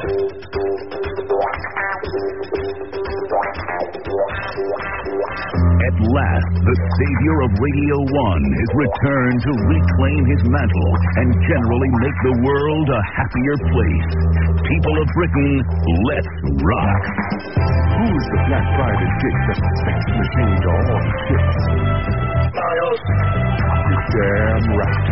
At last, the savior of Radio 1 has returned to reclaim his mantle and generally make the world a happier place. People of Britain, let's rock. Who's the Black Private Dick that's a sex machine to all ships? Miles. You're damn right.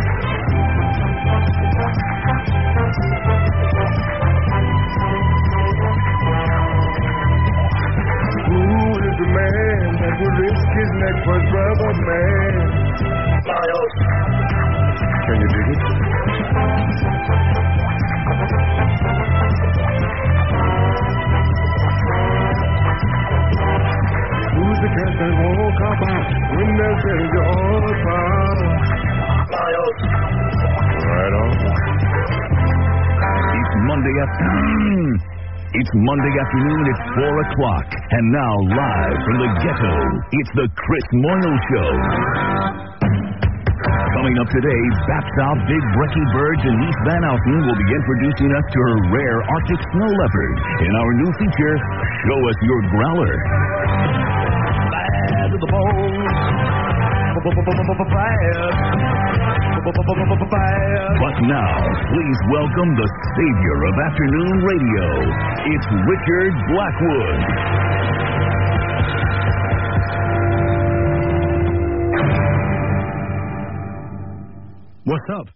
Who is the man that would risk his neck for his brother, man? Miles. Can you dig it? Who's the cat that won't cop out when they're telling you all about? Miles. Right on. It's Monday afternoon. It's Monday afternoon at 4 o'clock. And now, live from the ghetto, it's the Chris Moyle Show. Coming up today, Baptist Big Brekkie Bird Denise Van Outen will be introducing us to her rare Arctic snow leopard in our new feature, Show Us Your Growler. Bad to the bone. But now, please welcome the savior of afternoon radio. It's Richard Blackwood. What's up?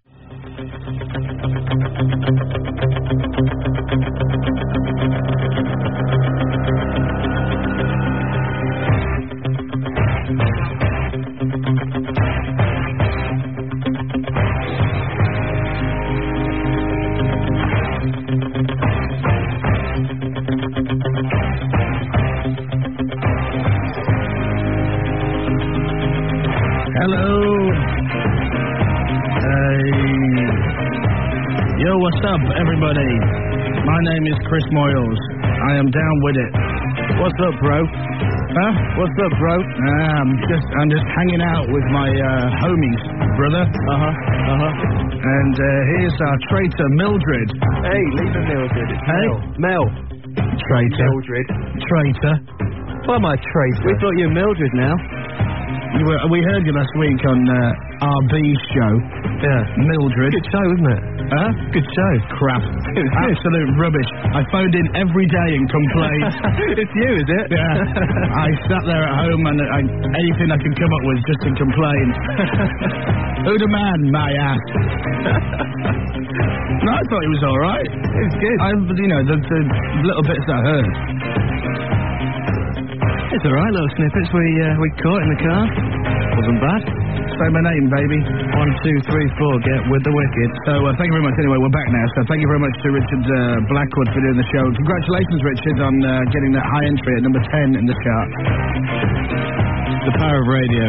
What's up, everybody? My name is Chris Moyles. I am down with it. What's up, bro? Huh? What's up, bro? I'm just hanging out with my homies, brother. And here's our traitor, Mildred. Hey, leave it, Mildred. It's Mel. Traitor. Mildred. Traitor. Why am I traitor? We thought you were Mildred now. We heard you last week on RB's show. Yeah. Mildred. Good show, isn't it? Huh? Good show. Crap. Absolute rubbish. I phoned in every day and complained. It's you, is it? Yeah. I sat there at home and anything I could come up with just to complain. Who the man, my ass? No, I thought it was all right. It was good. The little bits I heard. It's all right, little snippets we caught in the car. Wasn't bad. Say my name, baby. 1, 2, 3, 4, get with the wicked. So, thank you very much. Anyway, we're back now. So, thank you very much to Richard Blackwood for doing the show. Congratulations, Richard, on getting that high entry at number 10 in the chart. The power of radio.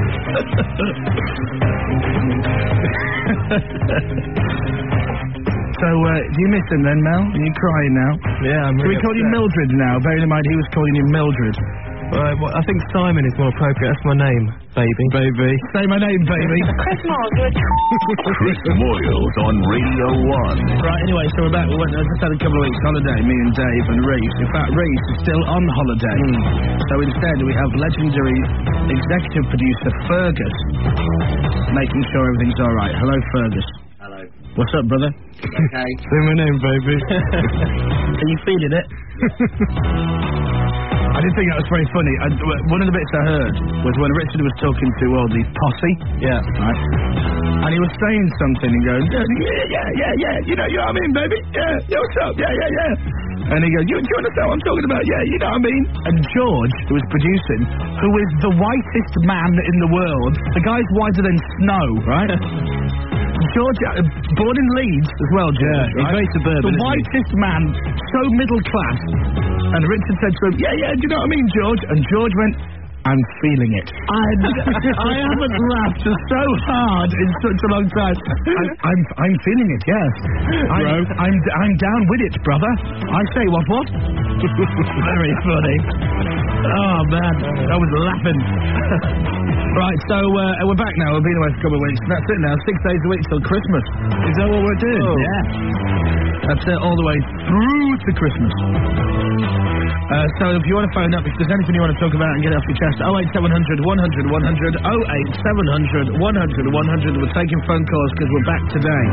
So, do you miss him then, Mel? Are you crying now? Yeah, I'm really Can we call you Mildred now? Bearing in mind he was calling you Mildred. Well, I think Simon is more appropriate. That's my name, baby. Baby. Say my name, baby. Chris Moyles on Radio 1. Right, anyway, so we're back. I just had a couple of weeks holiday, me and Dave and Reese. In fact, Reese is still on holiday. So instead, we have legendary executive producer Fergus making sure everything's all right. Hello, Fergus. Hello. What's up, brother? Okay. Say my name, baby. Are you feeling it? I didn't think that was very funny. One of the bits I heard was when Richard was talking to all the posse. Yeah. Right. And he was saying something and going, yeah. You know what I mean, baby? Yeah, what's up? Yeah. And he goes, do you understand what I'm talking about? Yeah, you know what I mean? And George, who was producing, who is the whitest man in the world, the guy's whiter than snow, right? George, born in Leeds as well, George. Yeah, he's right? very suburban. The whitest man, so middle class. And Richard said to him, yeah, do you know what I mean, George? And George went, I'm feeling it. I haven't laughed so hard in such a long time. I'm feeling it, yes. I'm down with it, brother. I say, what? Very funny. Oh, man. I was laughing. Right, so we're back now. We've been away for a couple of weeks. That's it now. 6 days a week till Christmas. Is that what we're doing? Oh. Yeah. That's it all the way through to Christmas. So if you want to phone up, if there's anything you want to talk about and get it off your chest, 08700 100 100, 08700 100 100. We're taking phone calls because we're back today.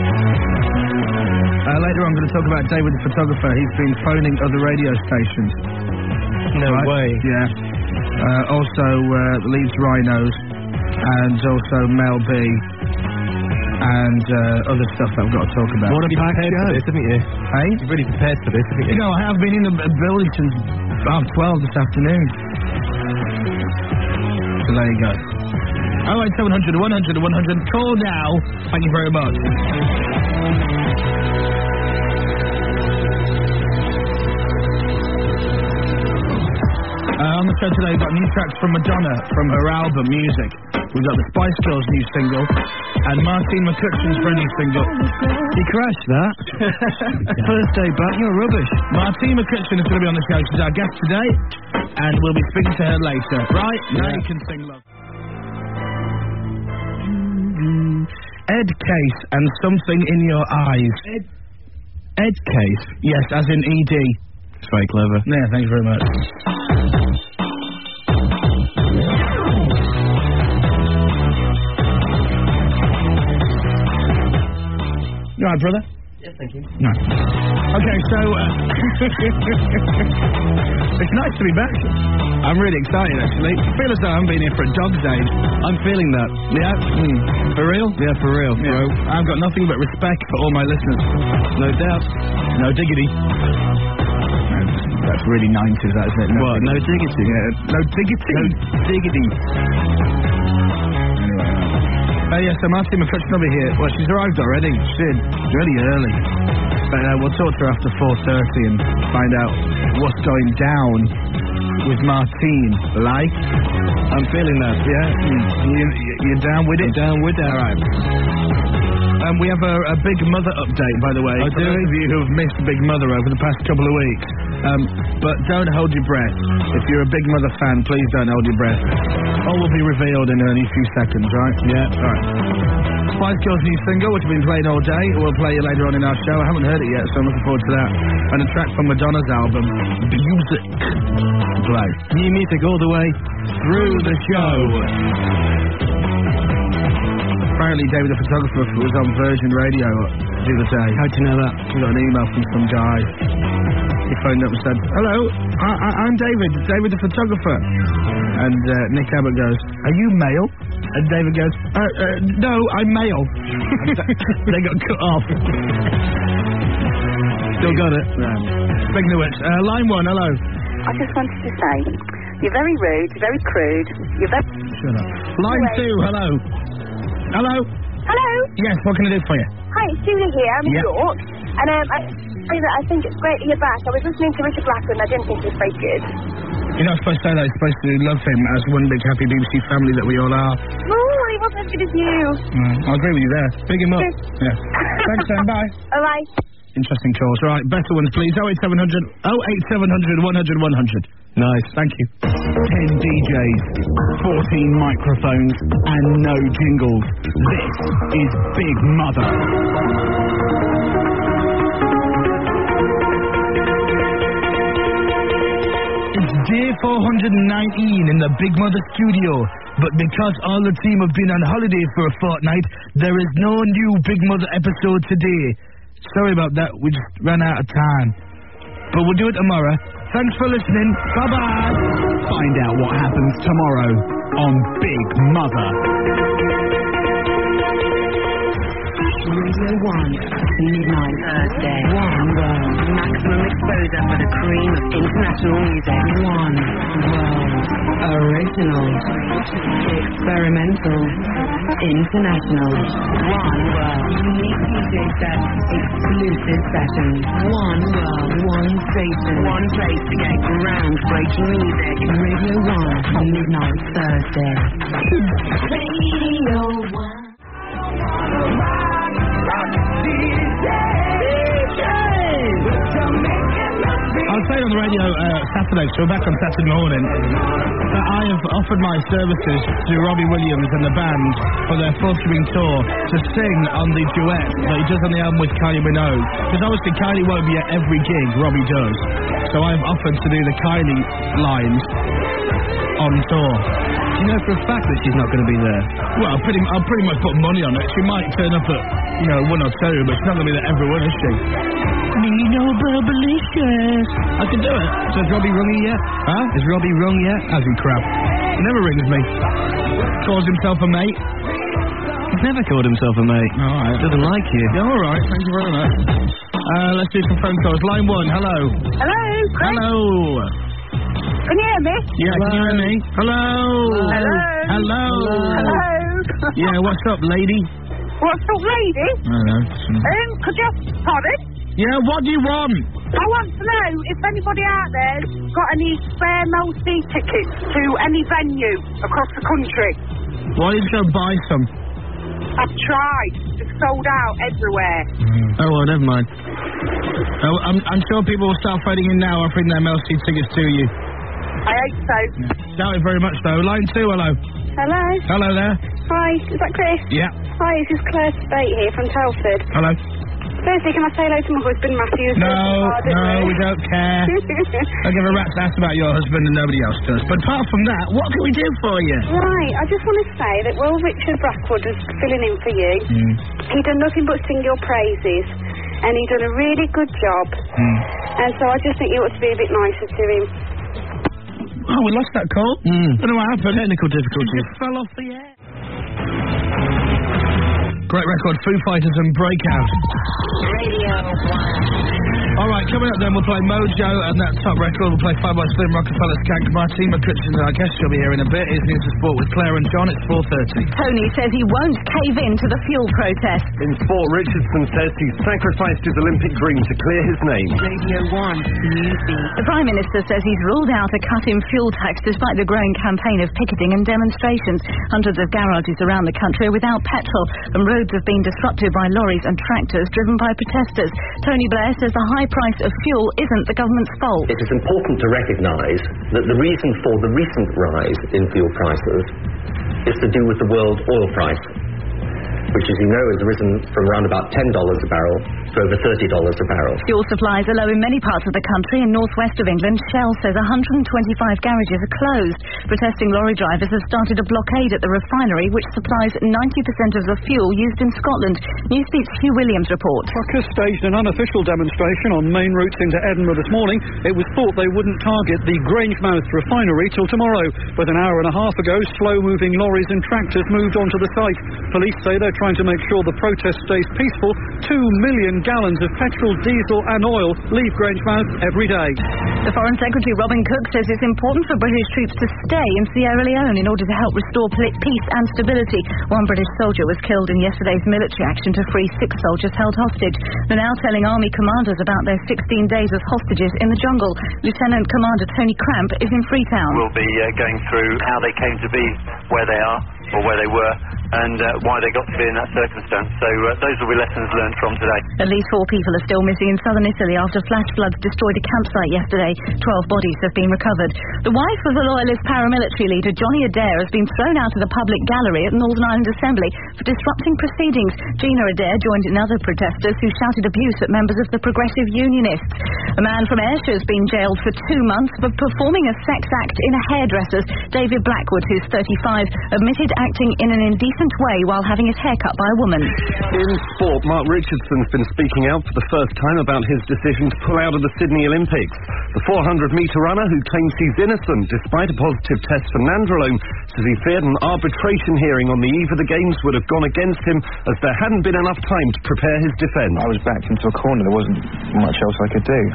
Later on, I'm going to talk about David the photographer. He's been phoning other radio stations. No way. Yeah. Also, Leeds Rhinos, and also Mel B, and other stuff that I've got to talk about. What a packed show, haven't you? Hey? You're really prepared for this, haven't you? You know, I have been in the building since 12 this afternoon. So there you go. 08700 100 100. Call now. Thank you very much. On the show today, we've got new tracks from Madonna from her album Music. We've got the Spice Girls' new single and Martine McCutcheon's brand new single. You crashed that. First day back, you're rubbish. Martine McCutcheon is going to be on the show. She's our guest today, and we'll be speaking to her later. Right? Now you can sing love. Ed Case and Something in Your Eyes. Ed Case? Yes, as in ED. It's very clever. Yeah, thank you very much. You alright, brother? Yes, thank you. No. Okay, so it's nice to be back. I'm really excited, actually. I feel as though I haven't been here for a dog's age. I'm feeling that. Yeah? For real? Yeah, for real, Yeah. bro. I've got nothing but respect for all my listeners. No doubt. No diggity. That's really 90s, that isn't it? What? No diggity? Yeah. No diggity? No diggity. Anyway. Yes, so Martine McCutcheon will be here. Well, she's arrived already. She's really early. But we'll talk to her after 4:30 and find out what's going down with Martine. Like? I'm feeling that. Yeah? You're down with it? I'm down with that. All right. We have a Big Mother update, by the way. Oh, for those of you who have missed Big Mother over the past couple of weeks. But don't hold your breath. If you're a Big Mother fan, please don't hold your breath. All will be revealed in only a few seconds, right? Yeah. All right. Spice Girls' new single, which has been played all day. We'll play it later on in our show. I haven't heard it yet, so I'm looking forward to that. And a track from Madonna's album, Music. Play. New music all the way through the show. Apparently, David the photographer was on Virgin Radio the other day. How'd you know that? We got an email from some guy. He phoned up and said, "Hello, I'm David the photographer." And Nick Abbott goes, "Are you male?" And David goes, "No, I'm male." They got cut off. Still got it. Speaking of which, line one, hello. I just wanted to say, you're very rude, you're very crude, you're very... Shut up. Line two, hello. Hello? Hello? Yes, what can I do for you? Hi, it's Julie here, I'm in Yeah. York, and I think it's great that you're back. I was listening to Richard Blackwood and I didn't think he was very good. You're not supposed to say that, you're supposed to love him as one big happy BBC family that we all are. Oh, he wasn't as good as you. I agree with you there. Big him up. Cheers. Yeah. Thanks, Sam, bye. Alright. Interesting calls. Right, better ones, please. 08700 100 100. Nice. Thank you. 10 DJs, 14 microphones, and no jingles. This is Big Mother. It's day 419 in the Big Mother studio. But because all the team have been on holiday for a fortnight, there is no new Big Mother episode today. Sorry about that, we just ran out of time. But we'll do it tomorrow. Thanks for listening. Bye-bye. Find out what happens tomorrow on Big Mother. Radio 1, midnight Thursday. One World. Maximum exposure for the cream of international music. One World. Original. Experimental. International. One World. Unique DJ sets. Exclusive sessions. One World. One station. One place to get groundbreaking music. Radio 1, midnight Thursday. Radio 1. I'll say on on the radio Saturday, so we're back on Saturday morning, that I have offered my services to Robbie Williams and the band for their forthcoming tour to sing on the duet that he does on the album with Kylie Minogue. Because obviously Kylie won't be at every gig, Robbie does. So I've offered to do the Kylie lines on tour. You know for a fact that she's not going to be there? Well, I'll pretty much put money on it. She might turn up at, you know, 1 or 2, but she's not going to be there every one, is she? Nino Burbalicious. I can do it. So has Robbie rung you yet? Huh? Has Robbie rung yet? Has he, crap? He never rings me. Calls himself a mate. He's never called himself a mate. Alright. Doesn't like you. Yeah, alright. Thank you very much. Let's do some phone calls. Line 1, hello. Hello, Chris. Hello. Can you hear me? Yeah, can you hear me? Hello. Hello. Hello. Hello. Yeah, what's up, lady? What's up, lady? I don't know. Could you... Pardon? Yeah, what do you want? I want to know if anybody out there's got any spare no-C tickets to any venue across the country. Why didn't you go buy some? I've tried. It's sold out everywhere. Oh, well, never mind. Oh, I'm sure people will start phoning in now offering their MLC tickets to you. I hope so. Doubt it very much, though. Line 2, hello. Hello. Hello there. Hi, is that Chris? Yeah. Hi, this is Claire Spate here from Telford. Hello. Firstly, can I say hello to my husband, Matthew? No, we don't care. I give a rat's ass about your husband and nobody else does. But apart from that, what can we do for you? Right, I just want to say that while Richard Blackwood was filling in for you, he done nothing but sing your praises. And he done a really good job. And so I just think you ought to be a bit nicer to him. Oh, we lost that call? I don't know what happened. Technical difficulties. It fell off the air. Great record, Foo Fighters and Breakout. Radio 1. Alright, coming up then, we'll play Mojo and that top record. We'll play Fatboy Slim, Rockefeller, Skank, Martina Christian, and I guess she'll be here in a bit. It's News and Sport with Claire and John. It's 4:30. Tony says he won't cave in to the fuel protest. In sport, Richardson says he's sacrificed his Olympic dream to clear his name. Radio 1 Newsbeat. The Prime Minister says he's ruled out a cut in fuel tax despite the growing campaign of picketing and demonstrations. Hundreds of garages around the country are without petrol, and roads have been disrupted by lorries and tractors driven by protesters. Tony Blair says the high price of fuel isn't the government's fault. It is important to recognise that the reason for the recent rise in fuel prices is to do with the world oil price, which, as you know, has risen from around about $10 a barrel to over $30 a barrel. Fuel supplies are low in many parts of the country. In northwest of England, Shell says 125 garages are closed. Protesting lorry drivers have started a blockade at the refinery, which supplies 90% of the fuel used in Scotland. Newsbeat's Hugh Williams reports. Truckers staged an unofficial demonstration on main routes into Edinburgh this morning. It was thought they wouldn't target the Grangemouth refinery till tomorrow, but an hour and a half ago, slow-moving lorries and tractors moved onto the site. Police say they're trying to make sure the protest stays peaceful. 2 million gallons of petrol, diesel and oil leave Grangemouth every day. The Foreign Secretary Robin Cook says it's important for British troops to stay in Sierra Leone in order to help restore peace and stability. One British soldier was killed in yesterday's military action to free 6 soldiers held hostage. They're now telling army commanders about their 16 days as hostages in the jungle. Lieutenant Commander Tony Cramp is in Freetown. We'll be going through how they came to be where they are, or where they were, and why they got to be in that circumstance. So those will be lessons learned from today. At least 4 people are still missing in southern Italy after flash floods destroyed a campsite yesterday. 12 bodies have been recovered. The wife of the loyalist paramilitary leader Johnny Adair has been thrown out of the public gallery at Northern Ireland Assembly for disrupting proceedings. Gina Adair joined in other protesters who shouted abuse at members of the Progressive Unionists. A man from Ayrshire has been jailed for 2 months for performing a sex act in a hairdresser's. David Blackwood, who's 35, admitted acting in an indecent way while having his hair cut by a woman. In sport, Mark Richardson's been speaking out for the first time about his decision to pull out of the Sydney Olympics. The 400-metre runner, who claims he's innocent despite a positive test for nandrolone, says he feared an arbitration hearing on the eve of the Games would have gone against him, as there hadn't been enough time to prepare his defence. I was backed into a corner. There wasn't much else I could do.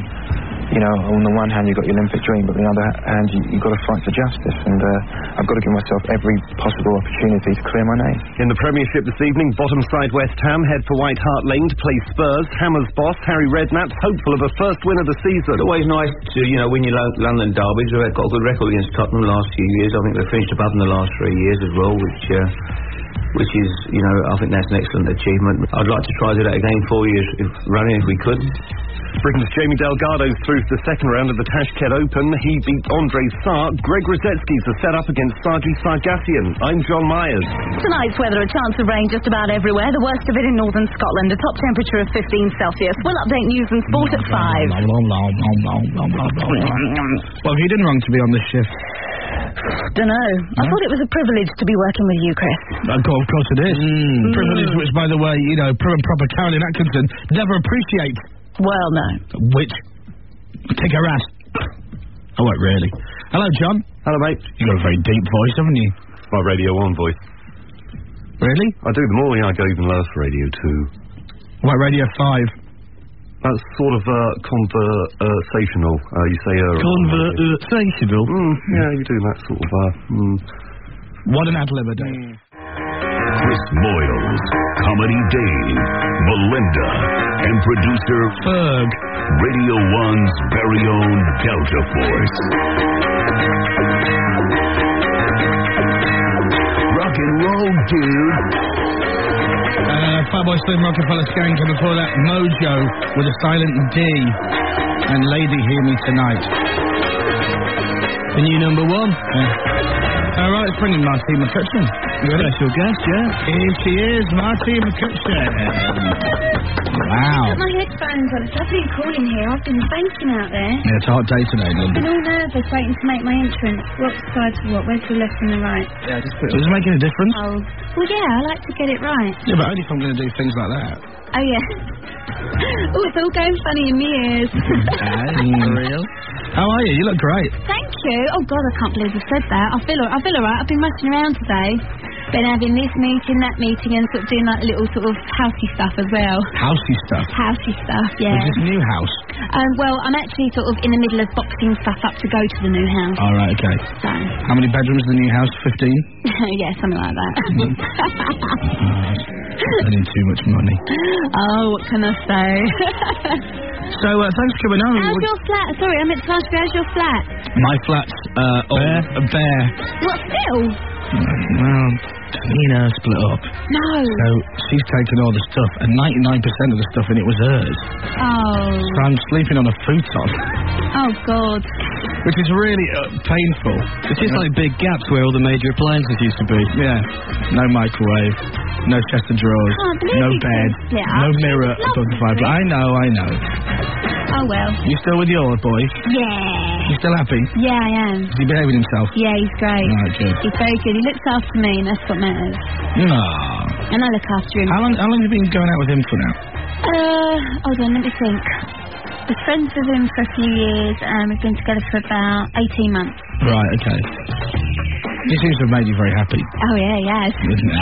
You know, on the one hand you've got your Olympic dream, but on the other hand you've got to fight for justice, and I've got to give myself every possible opportunity to clear my name. In the Premiership this evening, bottom side West Ham head for White Hart Lane to play Spurs. Hammer's boss, Harry Redknapp's hopeful of a first win of the season. It's always nice to, win your London derbies. We've got a good record against Tottenham the last few years. I think they've finished above in the last 3 years as well, which which is, you know, I think that's an excellent achievement. I'd like to try to do that again for you if we could. Britain's Jamie Delgado's through to the second round of the Tashkent Open. He beat Andre Sark. Greg Rosetsky's are set up against Saji Sargassian. I'm John Myers. Tonight's weather, a chance of rain just about everywhere. The worst of it in northern Scotland. A top temperature of 15 Celsius. We'll update news and sport at 5. Well, have you done wrong to be on this shift? Dunno. I thought it was a privilege to be working with you, Chris. Of course it is. Privilege, which, by the way, you know, prim and proper Carolyn Atkinson never appreciates. Well, no. Which? Kick her ass. Oh, wait, really? Hello, John. Hello, mate. You've got a very deep voice, haven't you? My Radio 1 voice. Really? I do. The morning I go even lower for Radio 2. What, Radio 5? That's sort of conversational. You say conversational? Yeah, you do that sort of What an ad-lib a day. Chris Moyles, Comedy Dave, Melinda, and producer Ferg. Radio 1's very own Delta Force. Rock and roll, dude. Fatboy Slim, Rockefeller Skank, and before that, Mojo with a silent D. And Lady Hear Me Tonight. The new number 1. Alright, let's bring in Martine McCutcheon. Special guest, yeah? Here she is, Martine McCutcheon. Wow. I've got my headphones on. It's lovely and cool in here. I've been baking out there. Yeah, it's a hot day today, I've London. been all nervous waiting to make my entrance. What side to what? Where's the left and the right? Yeah, just put it. Does it make any difference? Oh, well, yeah, I like to get it right. Yeah, but only if I'm going to do things like that. Oh, yeah. Oh, it's all going funny in my ears. For real? How are you? You look great. Thank you. Oh, God, I can't believe you said that. I feel all right. I've been rushing around today. Been having this meeting, that meeting, and sort of doing like little sort of housey stuff as well. Housey stuff? Housey stuff, yeah. Is this new house? Well, I'm actually sort of in the middle of boxing stuff up to go to the new house. All right, okay. So. How many bedrooms in the new house? 15? Yeah, something like that. Spending too much money. Oh, what can I say? So, thanks for coming on. How's your flat? Sorry, I meant to ask you, how's your flat? My flat's, bare. What, still? Well, Nina split up. No. So, she's taken all the stuff, and 99% of the stuff in it was hers. Oh. So I'm sleeping on a futon. Oh, God. Which is really painful. It's just like big gaps where all the major appliances used to be. Yeah. No microwave, no chest of drawers, no bed, no mirror above the fireplace. I know. Oh, well. You still with your boy? Yeah. You still happy? Yeah, I am. Is he behaving himself? Yeah, he's great. Right, good. He's very good. He looks after me, and that's what matters. Aww. And I look after him. How long have you been going out with him for now? Hold on, let me think. I was friends with him for a few years, and we've been together for about 18 months. Right, okay. He seems to have made you very happy. Oh, yeah, he has.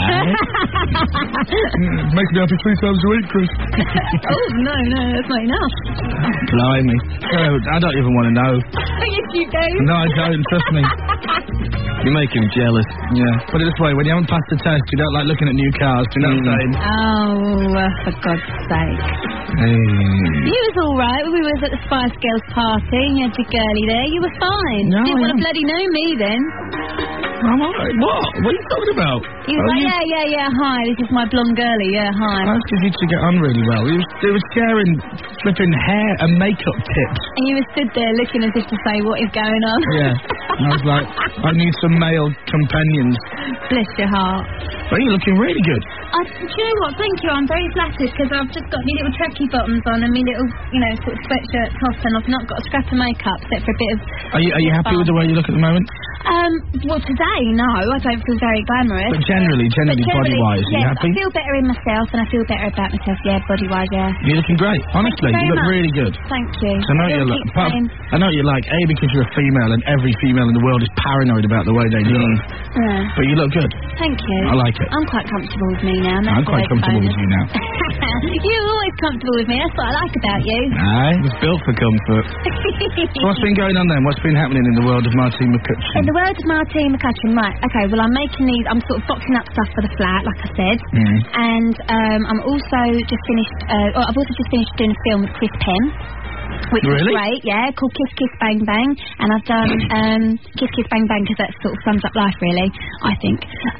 Makes me happy 3 times a week, Chris. Oh, no, that's not enough. Blimey. I don't even want to know. Yes, you do. No, I don't, trust me. You make him jealous. Yeah. Put it this way, when you haven't passed the test, you don't like looking at new cars, do you know what I'm saying? Oh, for God's sake. Hey. You was alright when we was at the Spice Girls party and you had your girlie there. You were fine. No, Didn't want to bloody know me then. I'm alright. What? What are you talking about? He was like, yeah, hi, this is my blonde girlie, yeah, hi. That's because you two get on really well. They was sharing flipping hair and makeup tips. And you were stood there looking as if to say, what is going on? Yeah. And I was like, I need some male companions. Bless your heart. But you're looking really good. Do you know what? Thank you. I'm very flattered because I've just got my little tracky bottoms on and my little, sort of sweatshirt top, and I've not got a scrap of makeup except for a bit of. Are you happy with the way you look at the moment? Well, today, no, I don't feel very glamorous. But generally body-wise, are you happy? I feel better in myself and I feel better about myself, yeah, body-wise, yeah. You're looking great. Honestly, you look really good. Thank you. So I know you like, A, because you're a female and every female in the world is paranoid about the way they look. Yeah. But you look good. Thank you. I like it. I'm quite comfortable with me now. I'm quite comfortable with you now. You're always comfortable with me. That's what I like about you. Aye, it's built for comfort. So what's been going on then? What's been happening in the world of Martine McCutcheon? In the world of Martine McCutcheon, right. Okay, well, I'm making these, I'm sort of boxing up stuff for the flat, like I said. And I'm also just finished, I've also just finished doing a film with Chris Penn. which Really? is great, yeah, called Kiss Kiss Bang Bang, and I've done Kiss Kiss Bang Bang because that sort of sums up life, really, I think.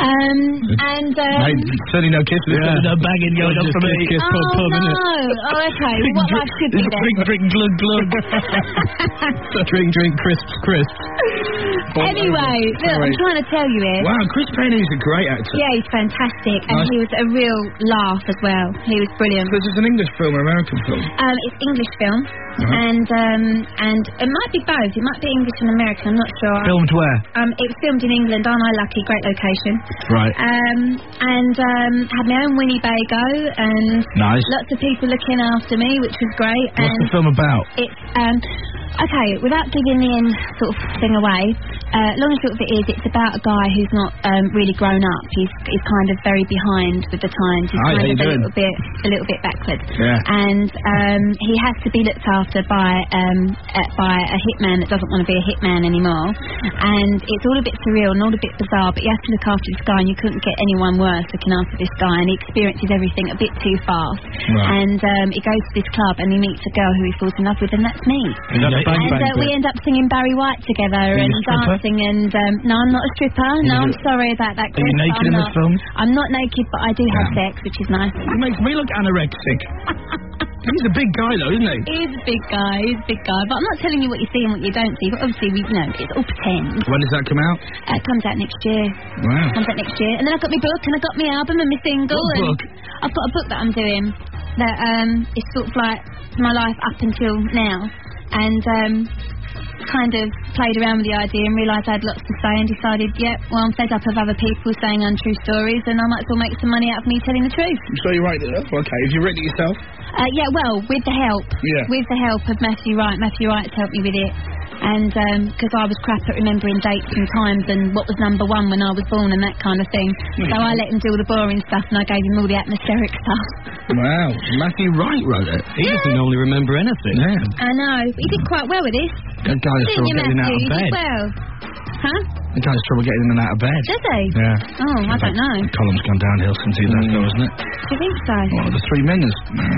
Hey, certainly no kiss, no banging going on for me. Oh, no. Oh, okay. Well, what life should be then? Drink, glug, glug. drink, crisps. Anyway, look, I'm trying to tell you here. Wow, Chris Payne is a great actor. Yeah, he's fantastic, and he was a real laugh as well. He was brilliant. So is this an English film or American film? It's English film, and it might be both. It might be English and American. I'm not sure. Filmed where? It was filmed in England. Aren't I lucky? Great location. Right. Had my own Winnebago and nice. Lots of people looking after me, which was great. What's the film about? It's okay, without giving the end sort of thing away, long and short of it is, it's about a guy who's not really grown up. He's kind of very behind with the times. He's kind of a little bit backward. Yeah. And he has to be looked after by a hitman that doesn't want to be a hitman anymore. And it's all a bit surreal and all a bit bizarre, but you have to look after this guy, and you couldn't get anyone worse looking after this guy, and he experiences everything a bit too fast. Right. And he goes to this club and he meets a girl who he falls in love with, and that's me. We end up singing Barry White together and dancing, and no, I'm not a stripper. No, I'm sorry about that, Chris. Are you naked in this film? I'm not naked, but I do have sex, which is nice. He makes me look anorexic. He's a big guy, though, isn't he? He's a big guy, but I'm not telling you what you see and what you don't see, but obviously, it's all pretend. When does that come out? It comes out next year. Wow. Comes out next year. And then I've got my book, and I've got my album and my single. What book? I've got a book that I'm doing that is sort of like my life up until now. And kind of played around with the idea and realised I had lots to say and decided, I'm fed up of other people saying untrue stories, and I might as well make some money out of me telling the truth. So you write it up? Okay. Have you written it yourself? With the help. Yeah. With the help of Matthew Wright. Matthew Wright's helped me with it. And because I was crap at remembering dates and times and what was number one when I was born and that kind of thing. So I let him do all the boring stuff, and I gave him all the atmospheric stuff. Wow. Matthew Wright wrote it. He doesn't normally remember anything. Yeah. I know. He did quite well with this. That guy has trouble getting out of bed. Well. Huh? The guy has trouble getting in and out of bed. Does he? Yeah. Oh, I don't know. The column's gone downhill since he left, though, hasn't it? Do you think so? Oh, the Three Mingers.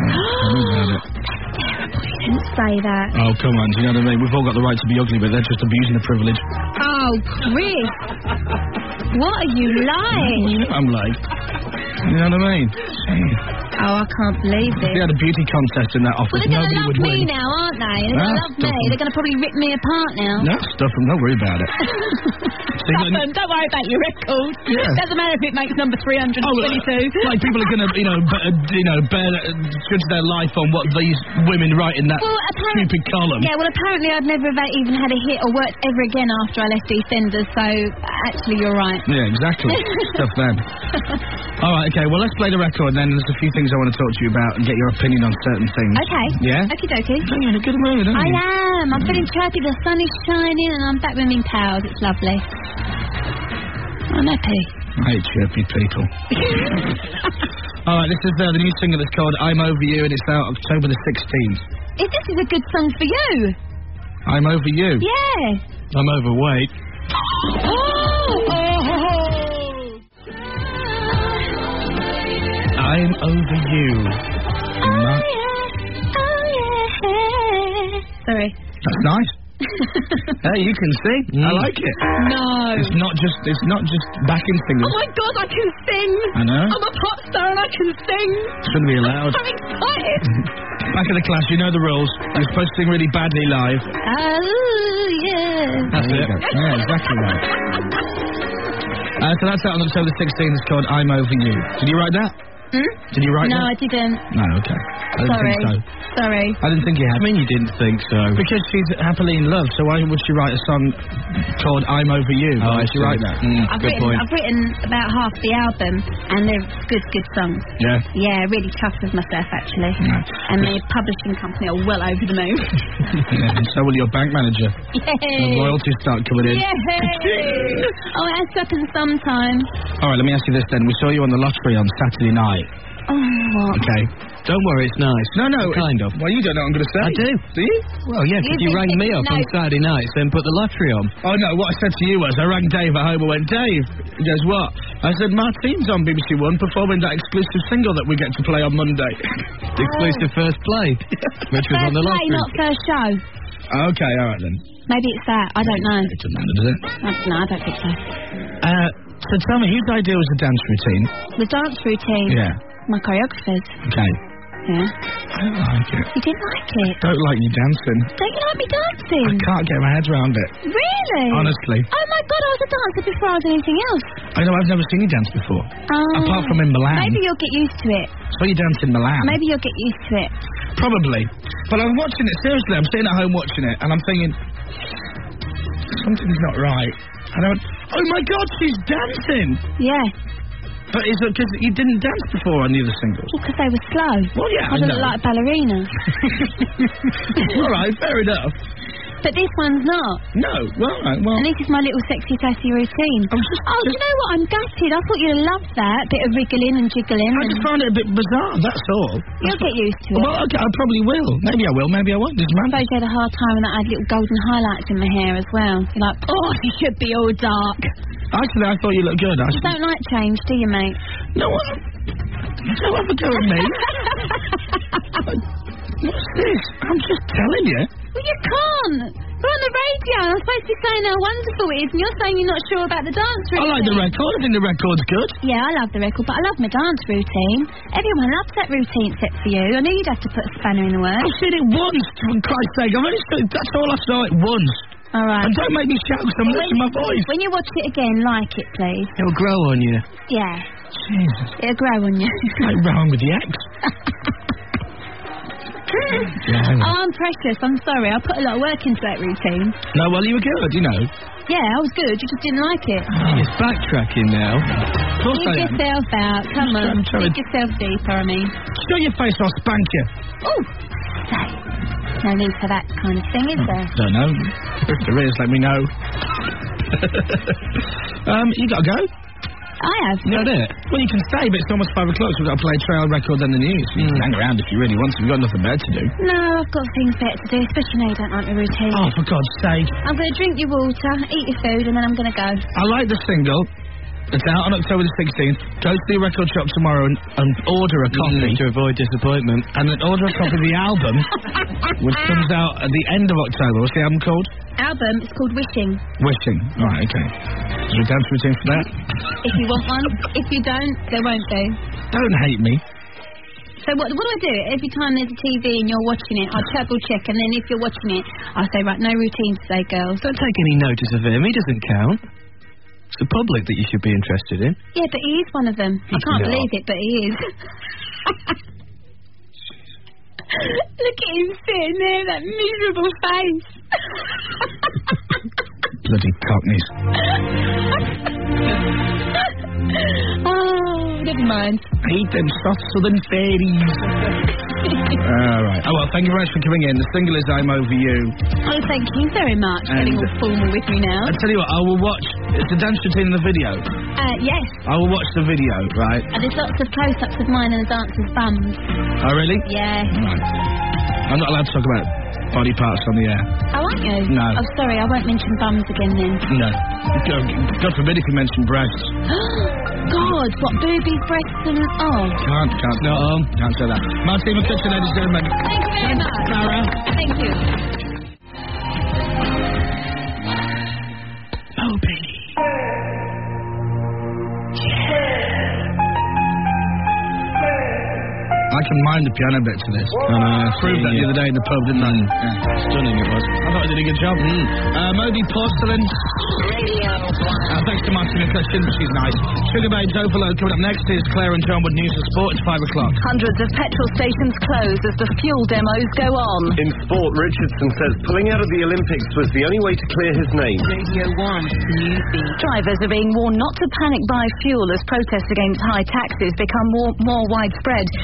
You didn't say that. Oh, come on, do you know what I mean? We've all got the right to be ugly, but they're just abusing the privilege. Oh, Chris. What are you like? I'm like. You know what I mean? Oh, I can't believe this. They had a beauty contest in that office. Well, they're going to love me win. now, aren't they? They're going to love me. They're going to probably rip me apart now. No, stuff them. Don't worry about it. Stuff them. Don't worry about your record. Yeah. Doesn't matter if it makes number 322. Like people are going to, judge their life on what these women write in that stupid column. Yeah, well, apparently I'd never have even had a hit or worked ever again after I left EastEnders, so actually you're right. Yeah, exactly. Stuff them. All right, okay, well, let's play the record then. There's a few things I want to talk to you about and get your opinion on certain things. Okay. Yeah? Okie dokie. You're in a good mood, aren't you? I am. I'm feeling chirpy, the sun is shining, and I'm back with my pals. It's lovely. I'm happy. I hate chirpy people. All right, this is the new single that's called I'm Over You, and it's out October the 16th. This is a good song for you. I'm Over You? Yeah. I'm overweight. I'm Over You. Sorry. That's nice. Hey, you can sing. I like it. No. It's not just backing singers. Oh my God, I can sing. I know. I'm a pop star and I can sing. Shouldn't be allowed. I'm excited. Back in the class, you know the rules. You're supposed to sing really badly live. Oh, yeah. That's it. Yeah, exactly right. So that's out on October the 16th. It's called I'm Over You. Did you write that? Did you write that? No, I didn't. No, okay. I didn't think so. Sorry. I didn't think you had. I mean, you didn't think so. Because she's happily in love, so why would she write a song called I'm Over You? Why would she write that? I've written about half the album, and they're good songs. Yeah? Yeah, really chuffed with myself, actually. Yeah. And the publishing company are well over the moon. Yeah, and so will your bank manager. Yay! The royalties start coming in. Yay! Oh, it happens sometimes. All right, let me ask you this then. We saw you on the lottery on Saturday night. Oh, what? Okay. Don't worry, it's nice. No. Kind of. Well, you don't know what I'm going to say. I do. Do you? Well, yeah, because you rang me up on Saturday night, then put the lottery on. Oh, no, what I said to you was, I rang Dave at home and went, Dave, he goes, what? I said, Martine's on BBC One performing that exclusive single that we get to play on Monday. The exclusive first play, which was on the last play, not first show. Okay, alright then. Maybe it's that. I don't know. It doesn't matter, does it? No, I don't think so. So tell me, whose idea was the dance routine? The dance routine. Yeah. My choreographer's. Okay. Yeah. I don't like it. You didn't like it? Don't like you dancing. Don't you like me dancing? I can't get my head around it. Really? Honestly. Oh my God, I was a dancer before I was anything else. I know, I've never seen you dance before. Apart from in Milan. Maybe you'll get used to it. So you dance in Milan? Maybe you'll get used to it. Probably. But I'm watching it, seriously, I'm sitting at home watching it, and I'm thinking, something's not right. And I went, oh my God, she's dancing! Yeah. But is it because you didn't dance before on the other singles? Well, because they were slow. Well, yeah, I didn't like ballerina. All right, fair enough. But this one's not. No, well, And this is my little sexy sassy routine. Do you know what? I'm gutted. I thought you'd love that. Bit of wriggling and jiggling. I just found it a bit bizarre, that's all. You'll get used to it. Well, okay, I probably will. Maybe I will, maybe I won't. Doesn't I matter. suppose you had a hard time when I had little golden highlights in my hair as well. You're like, oh, you should be all dark. Actually, I thought you looked good. You don't like change, do you, mate? No, don't have a go at me. What's this? I'm just telling you. Well, you can't. We're on the radio. I'm supposed to be saying how wonderful it is, and you're saying you're not sure about the dance routine. I like the record. I think the record's good. Yeah, I love the record, but I love my dance routine. Everyone loves that routine except for you. I knew you'd have to put a spanner in the works. I've seen it once, for Christ's sake. That's all I saw it once. All right. And don't make me shout because I'm losing my voice. When you watch it again, like it, please. It'll grow on you. Yeah. Jesus. It'll grow on you. Like wrong with the ex. Oh, I'm precious. I'm sorry. I put a lot of work into that routine. No, well, you were good, you know. Yeah, I was good. You just didn't like it. It's backtracking now. Of course Dig I am. yourself out. Come on. I'm trying Dig yourself deeper, I mean. Show your face, I'll spank you. Oh, say. No need for that kind of thing, is there? Don't know. If there is, let me know. You gotta go? I have. You got it? Well, you can stay, but it's almost 5 o'clock, so we've got to play trail record and the news. You can hang around if you really want to. We've got nothing better to do. No, I've got things better to do, especially now you don't like the routine. Oh, for God's sake. I'm going to drink your water, eat your food, and then I'm going to go. I like the single. It's out on October the 16th. Go to the record shop tomorrow and order a copy. To avoid disappointment. And then order a copy of the album, which comes out at the end of October. What's the album called? Album, it's called Wishing. Wishing. Right, okay. Is there a dance routine for that? If you want one. If you don't, there won't be. Don't hate me. So what do I do? Every time there's a TV and you're watching it, I double check, and then if you're watching it, I say, right, no routine today, girls. Don't take any notice of him. He doesn't count. It's the public that you should be interested in. Yeah, but he is one of them. I can't believe it, but he is. Look at him sitting there, that miserable face. Bloody cockneys. Oh, never mind. I hate them soft southern fairies. Alright. Oh, well, thank you very much for coming in. The single is I'm Over You. Oh, thank you very much. And Getting all formal with me now. I tell you what, I will watch. It's the dance routine in the video. Yes. I will watch the video, right? And there's lots of close-ups of mine and the dancer's bums. Oh, really? Yeah. Right. I'm not allowed to talk about body parts on the air. Oh, aren't you? No. Oh, sorry, I won't mention bums again then. No. God forbid if you mention breasts. God, what, boobies, breasts and... Oh. Can't. No, can't say that. Martine McCutcheon, ladies and gentlemen. Thank you very much. Sarah. Thank you. Moby. I can mime the piano bit to this. I proved that the other day in the pub, didn't I? Yeah. Stunning it was. I thought I did a good job. Moby Porcelain. Thanks to Martin McCutcheon. She's nice. Sugar Babes Overload. Coming up next is Claire and John with News and Sport. It's 5 o'clock. Hundreds of petrol stations close as the fuel demos go on. In sport, Richardson says pulling out of the Olympics was the only way to clear his name. Radio 1 Newsbeat. Drivers are being warned not to panic buy fuel as protests against high taxes become more widespread. Tony Blair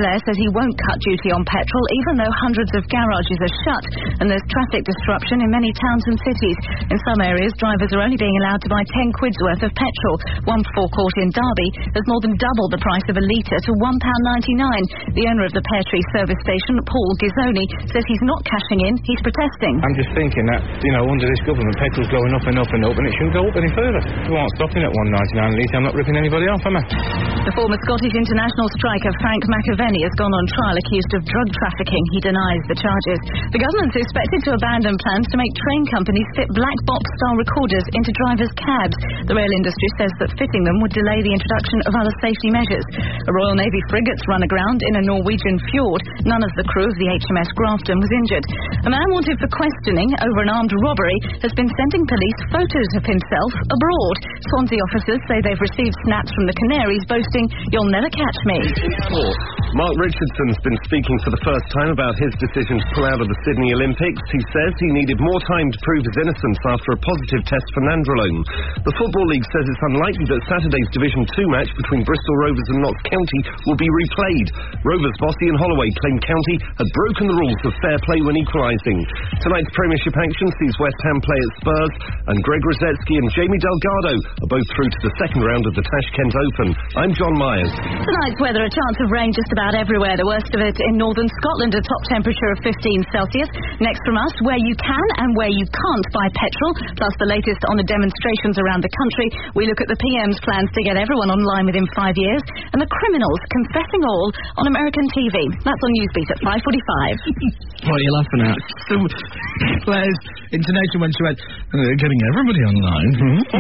Blair says he won't cut duty on petrol, even though hundreds of garages are shut and there's traffic disruption in many towns and cities. In some areas, drivers are only being allowed to buy 10 quid's worth of petrol. One forecourt in Derby has more than doubled the price of a litre to £1.99. The owner of the Pear Tree service station, Paul Ghizzoni, says he's not cashing in, he's protesting. I'm just thinking that, under this government, petrol's going up and up and up, and it shouldn't go up any further. We aren't stopping at £1.99, at least I'm not ripping anybody off, am I? The former Scottish international striker Frank McAvenny has gone on trial accused of drug trafficking. He denies the charges. The government's expected to abandon plans to make train companies fit black box-style recorders into drivers' cabs. The rail industry says that fitting them would delay the introduction of other safety measures. A Royal Navy frigate's run aground in a Norwegian fjord. None of the crew of the HMS Grafton was injured. A man wanted for questioning over an armed robbery has been sending police photos of himself abroad. Swansea officers say they've received snaps from the Canaries boasting, "You'll never catch me." Mark Richardson's been speaking for the first time about his decision to pull out of the Sydney Olympics. He says he needed more time to prove his innocence after a positive test for nandrolone. The Football League says it's unlikely that Saturday's Division 2 match between Bristol Rovers and Notts County will be replayed. Rovers boss Ian Holloway claimed County had broken the rules of fair play when equalising. Tonight's Premiership action sees West Ham play at Spurs, and Greg Rosetsky and Jamie Delgado are both through to the second round of the Tashkent Open. I'm John Myers. Tonight's weather, a chance of rain just about everywhere. The worst of it in northern Scotland, a top temperature of 15 Celsius. Next from us, where you can and where you can't buy petrol, plus the latest on the demonstrations around the country. We look at the PM's plans to get everyone online within 5 years, and the criminals confessing all on American TV. That's on Newsbeat at 5:45. What are you laughing at? Claire's intonation when she went, getting everybody online.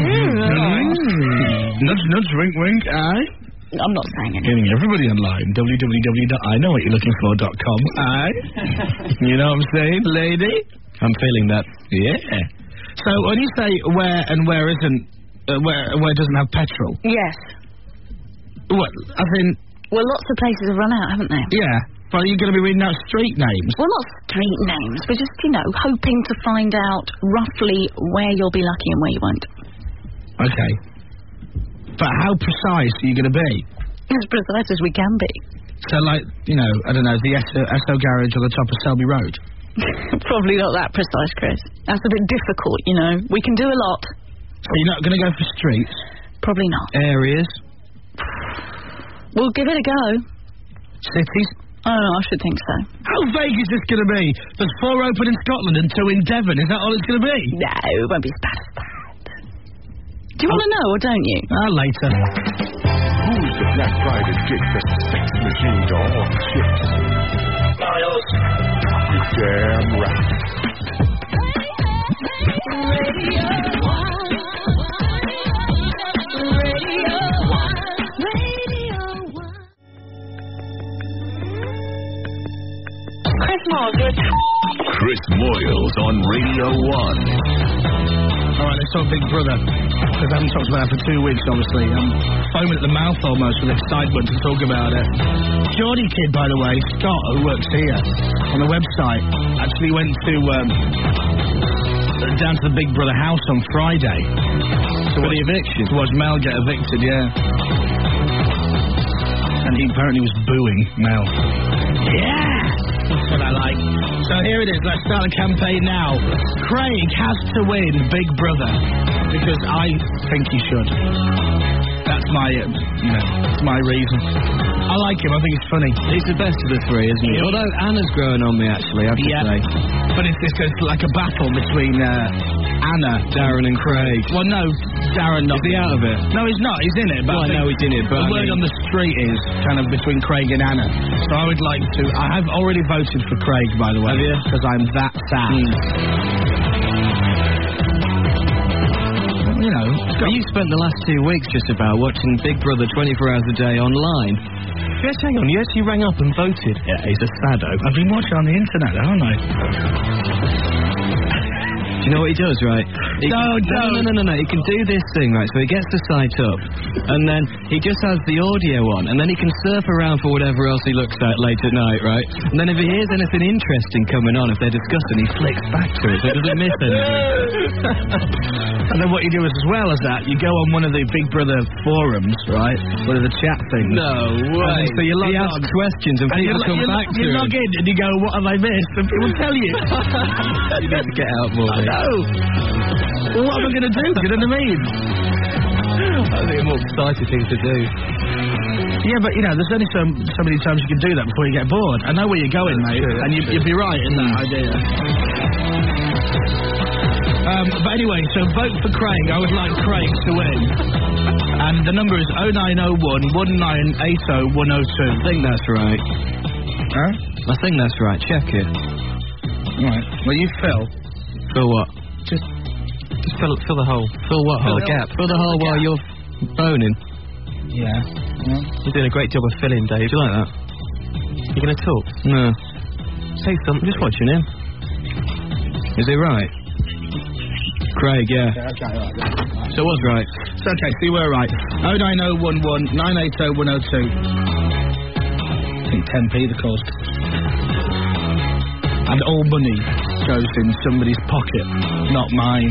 Nudge, nudge, wink, wink, aye. I'm not saying anything. Getting everybody online. www.iknowwhatyourlooking.com. Aye. You know what I'm saying, lady? I'm feeling that. Yeah. So when you say where and where isn't, where doesn't have petrol? Yes. What? I think. Well, lots of places have run out, haven't they? Yeah. But are you going to be reading out street names? Well, not street names. We're just, hoping to find out roughly where you'll be lucky and where you won't. Okay. But how precise are you going to be? As precise as we can be. So, I don't know, the Esso garage on the top of Selby Road? Probably not that precise, Chris. That's a bit difficult, We can do a lot. So you're not going to go for streets? Probably not. Areas? We'll give it a go. Cities? I don't know, I should think so. How vague is this going to be? There's 4 open in Scotland and 2 in Devon. Is that all it's going to be? No, it won't be as bad as that. Do you want to know, or don't you? Later. Who's the Black Friday chick that sex machine doll on the ships? Miles. You damn right. Chris Moyles on Radio 1. Alright, let's talk Big Brother, because I haven't talked about that for 2 weeks, obviously. I'm foaming at the mouth almost with excitement to talk about it. Geordie Kid, by the way, Scott, who works here, on the website, actually went to, down to the Big Brother house on Friday. For the eviction? To watch Mel get evicted, yeah. And he apparently was booing Mel. Yeah! That's what I like. So here it is, let's start the campaign now. Craig has to win Big Brother, because I think he should. That's my, that's my reason. I like him, I think he's funny. He's the best of the 3, isn't he? Yeah. Although Anna's growing on me, actually, I have to say. But it's like a battle between Anna, Darren and Craig. Well, no, Darren not. Is he out of it? No, he's not. He's in it. But well, I know he's in it, but the word on the street is kind of between Craig and Anna. So I would like to... I have already voted for Craig, by the way. Have you? Because I'm that sad. You spent the last 2 weeks just about watching Big Brother 24 hours a day online. Yes, hang on, you actually rang up and voted. Yeah, he's a saddo. I've been watching on the internet, haven't I? Do you know what he does, right? No. He can do this thing, right? So he gets the site up, and then he just has the audio on, and then he can surf around for whatever else he looks at late at night, right? And then if he hears anything interesting coming on, if they're discussing, he flicks back to it, so he doesn't miss anything. And then what you do is, as well as that, you go on one of the Big Brother forums, right? One of the chat things. No way. So you log he on. asks questions and people come back to you him. log in and you go, what have I missed? And people tell you. You need to get out more. I know. Well, what am I going to do? Do you know what I mean? I think a more exciting thing to do. Yeah, but, you know, there's only so many times you can do that before you get bored. I know where you're going, mate, and you'd be right in that idea. But anyway, so vote for Craig. I would like Craig to win. And the number is 0901 1980 102. I think that's right. Huh? I think that's right. Check it. Right. Well, you fill. Fill what? Just fill the hole. Fill what hole? The gap. Fill the hole while you're boning. Yeah. You're doing a great job of filling, Dave. Do you like that? You going to talk? No. Say something. Just watching him. Is he right? Craig, yeah. So I was right. So, okay, so you were right. 09011 980 102. I think 10p the cost. And all money goes in somebody's pocket, not mine.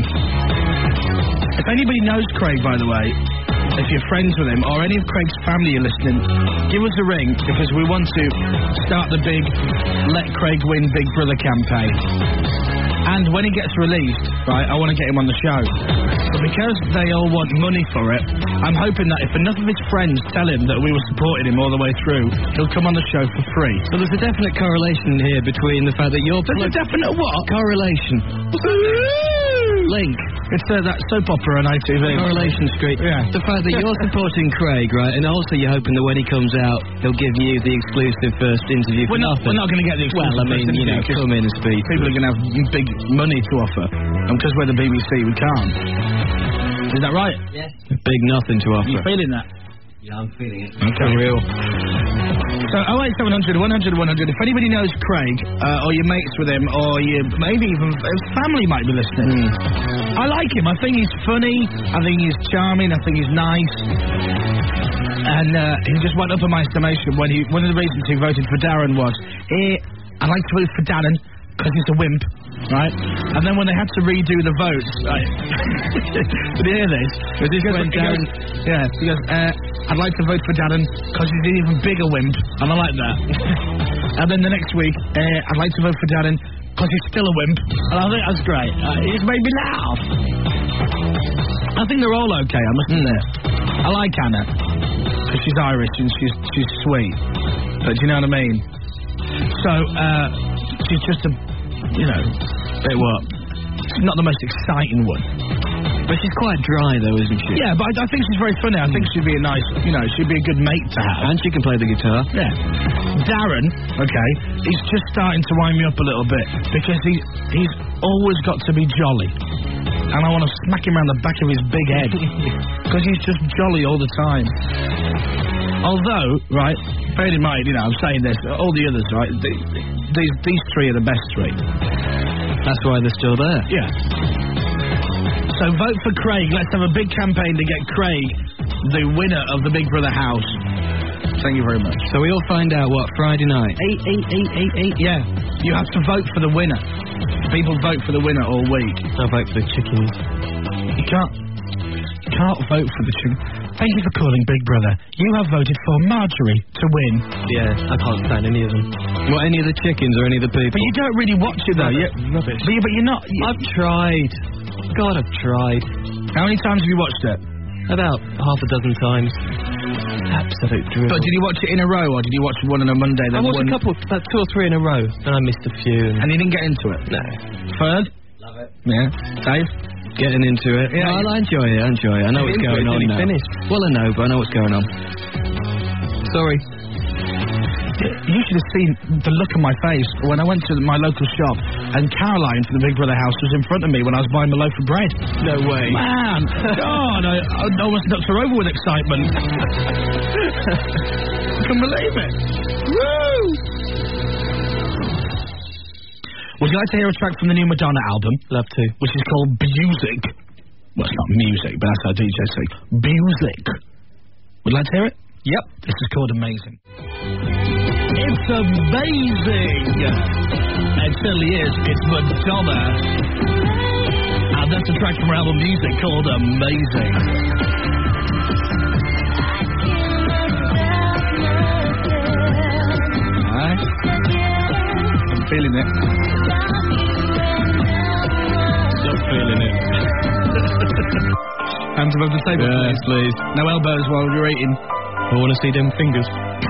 If anybody knows Craig, by the way, if you're friends with him, or any of Craig's family are listening, give us a ring, because we want to start the big Let Craig Win Big Brother campaign. And when he gets released, right, I want to get him on the show. But because they all want money for it, I'm hoping that if enough of his friends tell him that we were supporting him all the way through, he'll come on the show for free. So there's a definite correlation here between the fact that you're... There's a definite what? Correlation. Link. It's that soap opera on ITV. Correlation Street. Yeah. The fact that you're supporting Craig, right, and also you're hoping that when he comes out, he'll give you the exclusive first interview for nothing. We're not going to get the exclusive. Well, I mean, you know, come in and speak. People are going to have big money to offer. And because we're the BBC, we can't. Is that right? Yes. Big nothing to offer. You feeling that? Yeah, I'm feeling it. Okay. Real. So 08700 100 100. If anybody knows Craig, or you're mates with him, or you maybe even his family might be listening. I like him. I think he's funny. I think he's charming. I think he's nice. And he just went up in my estimation when one of the reasons he voted for Darren was, I'd like to vote for Darren because he's a wimp, right? And then when they had to redo the votes, right? Did you hear this? He goes, I'd like to vote for Darren because he's an even bigger wimp, and I like that. And then the next week, I'd like to vote for Darren because he's still a wimp, and I think that's great. It's made me laugh. I think they're all okay, I must admit. I like Anna because she's Irish and she's sweet, but do you know what I mean? So she's just a, you know, bit what? She's not the most exciting one. But she's quite dry, though, isn't she? Yeah, but I think she's very funny. I think she'd be a nice, you know, she'd be a good mate to have. And she can play the guitar. Yeah. Darren, okay, he's just starting to wind me up a little bit because he's always got to be jolly. And I want to smack him around the back of his big head because he's just jolly all the time. Although, right, bear in mind, you know, I'm saying this, all the others, right, these three are the best three. That's why they're still there. Yeah. So vote for Craig. Let's have a big campaign to get Craig the winner of the Big Brother house. Thank you very much. So we all find out, what, Friday night? 8. Yeah. You have to vote for the winner. People vote for the winner all week. I'll vote for the chickens. You can't vote for the chicken. Thank you for calling Big Brother. You have voted for Marjorie to win. Yeah, I can't stand any of them. What, any of the chickens or any of the people? But you don't really watch it, though. Rubbish. But you're not... I've tried. God, I've tried. How many times have you watched it? About half a dozen times. Absolute drivel. But did you watch it in a row, or did you watch one on a Monday? I watched a couple, about 2 or 3 in a row, and I missed a few. And you didn't get into it? No. Third? Love it. Yeah. Dave? Getting into it. Yeah, no, I enjoy it. I know what's going on now. Finished. Well, I know, but I know what's going on. Sorry. You should have seen the look on my face when I went to my local shop and Caroline from the Big Brother house was in front of me when I was buying a loaf of bread. No way. Man, God, I almost knocked her over with excitement. I can't believe it. Woo! Would you like to hear a track from the new Madonna album? Love to. Which is called Music. Well, it's not music, but that's how DJs say. Music. Would you like to hear it? Yep. This is called Amazing. It's amazing! It certainly is. It's Madonna. And That's a track from her album Music called Amazing. Alright. I'm feeling it. Stop feeling it. Hands above the table, please. No elbows while you're eating. I want to see them fingers.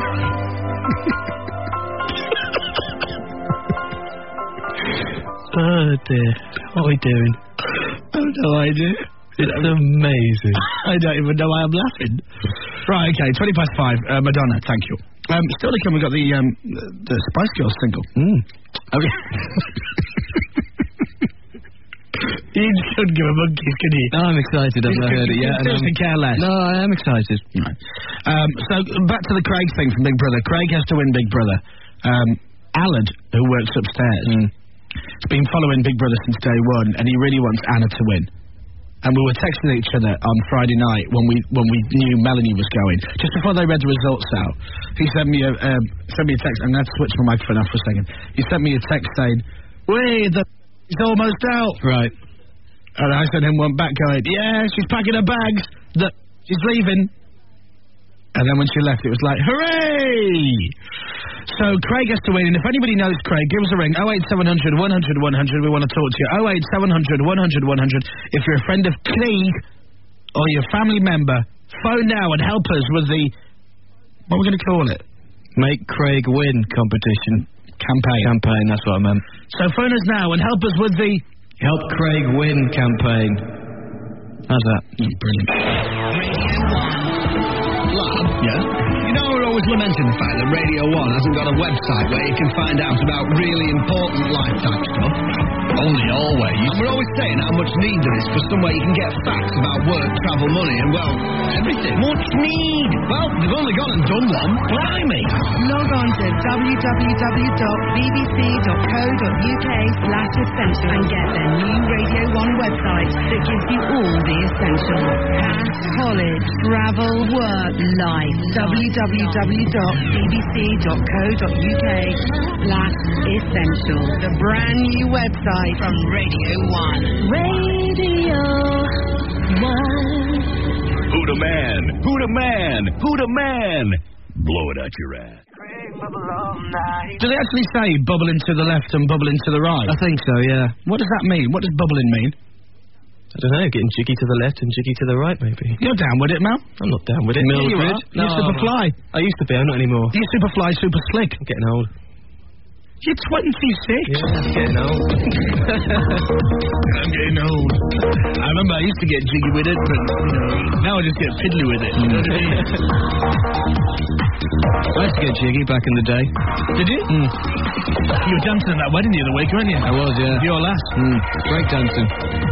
Oh dear. What are we doing? I have no idea. It's amazing. I don't even know why I'm laughing. Right, okay, 5:20. Madonna, thank you. Still to come, we got the Spice Girls single. Okay. You couldn't give a monkeys, could you? No, I'm excited. I've not heard it yet. I care less. No, I am excited. Right. So, back to the Craig thing from Big Brother. Craig has to win Big Brother. Alan, who works upstairs, has been following Big Brother since day one, and he really wants Anna to win. And we were texting each other on Friday night when we knew Melanie was going. Just before they read the results out, he sent me a text. I'm going to have to switch my microphone off for a second. He sent me a text saying, "Wait, it's almost out." Right. And I sent him one back going, "Yeah, she's packing her bags. She's leaving." And then when she left, it was like, "Hooray!" So Craig has to win, and if anybody knows Craig, give us a ring. 08700 100 100. We want to talk to you. 08700 100 100. If you're a friend of Craig or your family member, phone now and help us with the, what are we going to call it? Make Craig win competition. Campaign, that's what I meant. So phone us now and help us with the Help Craig Win campaign. How's that? Brilliant. Yeah? You know, we're always lamenting the fact that Radio 1 hasn't got a website where you can find out about really important life-type stuff. Only always. And we're always saying how much need there is for somewhere you can get facts about work, travel, money, and, well, everything. Much need? Well, they've only gone and done one. Blimey! Log on to www.bbc.co.uk/essential and get their new Radio 1 website that gives you all the essentials. Cash, college, travel, work, life. www.bbc.co.uk/essential. The brand new website from Radio 1. Radio 1. Who the man? Who the man? Who the man? Blow it out your ass. Do they actually say bubble into the left and bubble into the right? I think so, yeah. What does that mean? What does bubbling mean? I don't know, getting jiggy to the left and jiggy to the right, maybe. You're down with it, Mel? I'm not down with it. Yeah, you are. No, You're Superfly. I used to be, I'm not anymore. You're Superfly, super slick. I'm getting old. You're 26. Yeah, I'm getting old. I'm getting old. I remember I used to get jiggy with it, but, now I just get fiddly with it. You know what I mean? I used to get jiggy back in the day. Did you? You were dancing at that wedding the other week, weren't you? I was, yeah. Your last? Break dancing.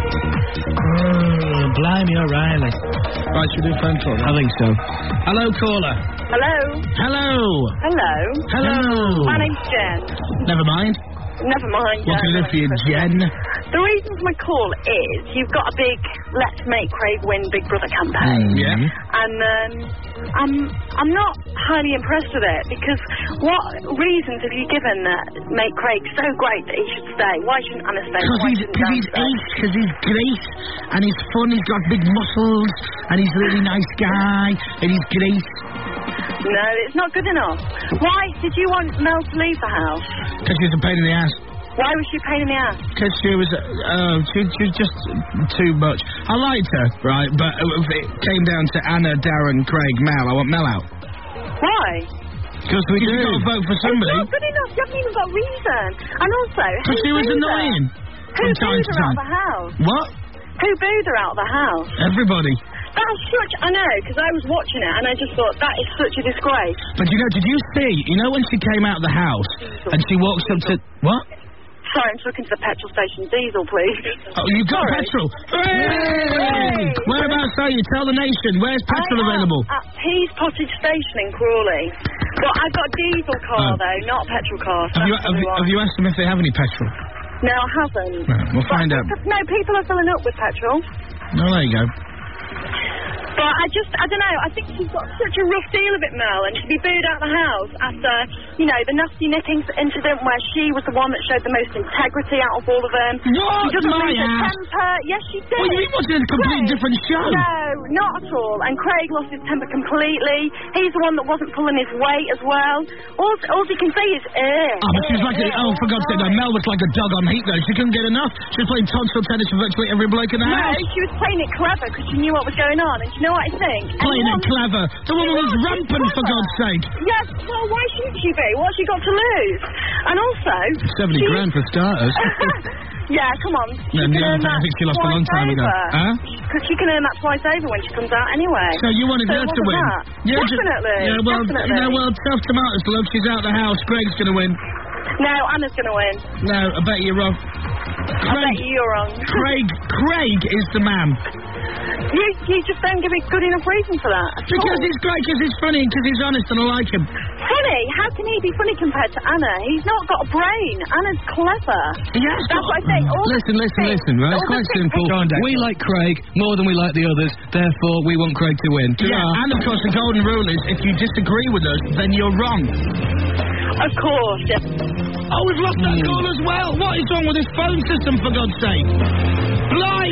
Blimey, O'Reilly. Right, should we do a phone call? I think so. Hello, caller. Hello. Hello. Hello. Hello. My name's Jen. Never mind. Never mind. What can I do for you, Jen? The reason for my call is you've got a big Let's Make Craig Win Big Brother campaign. Yeah. And I'm not highly impressed with it because what reasons have you given that make Craig so great that he should stay? Why shouldn't Anna stay? Because he's ace, because he's great, and he's fun, he's got big muscles, and he's a really nice guy, and he's great. No, it's not good enough. Why did you want Mel to leave the house? Because she was a pain in the ass. Why was she a pain in the ass? Because she was just too much. I liked her, right, but if it came down to Anna, Darren, Craig, Mel, I want Mel out. Why? Because we do. You've got to vote for somebody. It's not good enough. You haven't even got reason. And also, because she was annoying. Who booed her out of the house? What? Who booed her out of the house? Everybody. That's such... I know, because I was watching it and I just thought, that is such a disgrace. But did you see, when she came out of the house and she walks up to... What? Sorry, I'm just looking to the petrol station. Diesel, please. Oh, you've got petrol? Hey! Whereabouts are you? Tell the nation. Where's petrol available? At Pease Pottage Station in Crawley. But I've got a diesel car, though, not a petrol car. So have you asked them if they have any petrol? No, I haven't. Right, we'll find out. No, people are filling up with petrol. No, there you go. But I don't know, I think she's got such a rough deal of it, Mel, and she'd be booed out of the house after you know, the nasty knickings incident where she was the one that showed the most integrity out of all of them. What? She doesn't My lose her ass. temper. Yes, she did. Well, you wanted a completely different show. No, not at all. And Craig lost his temper completely. He's the one that wasn't pulling his weight as well. All he can say is, Oh, but she was like, for God's sake, no, Mel was like a dog on heat, though. She couldn't get enough. She was playing tonsil tennis with virtually every bloke in the No, house. she was playing it clever because she knew what was going on. And do you know what I think? Playing it clever. The woman was rampant, for God's sake. Yes, well, why shouldn't she be? What's she got to lose? And also... 70 grand for starters. Yeah, come on. She No, can the earn other that I think she lost a long time ago. Huh? Because she can earn that twice over when she comes out anyway. So you wanted her to wasn't win? that? Yeah, Definitely. Yeah, well, definitely. you know, well, tough tomatoes, love. She's out the house. Greg's going to win. No, Anna's going to win. No, I bet you're wrong. I bet you're wrong. Craig is the man. You just don't give me good enough reason for that. Because he's great, because he's funny, because he's honest, and I like him. Funny? How can he be funny compared to Anna? He's not got a brain. Anna's clever. Yes, that's what I think. Listen, right? It's quite simple. We like Craig more than we like the others, therefore we want Craig to win. Yeah, and of course the golden rule is if you disagree with us, then you're wrong. Of course. Oh, we've lost that call as well. What is wrong with this phone system, for God's sake? Blind!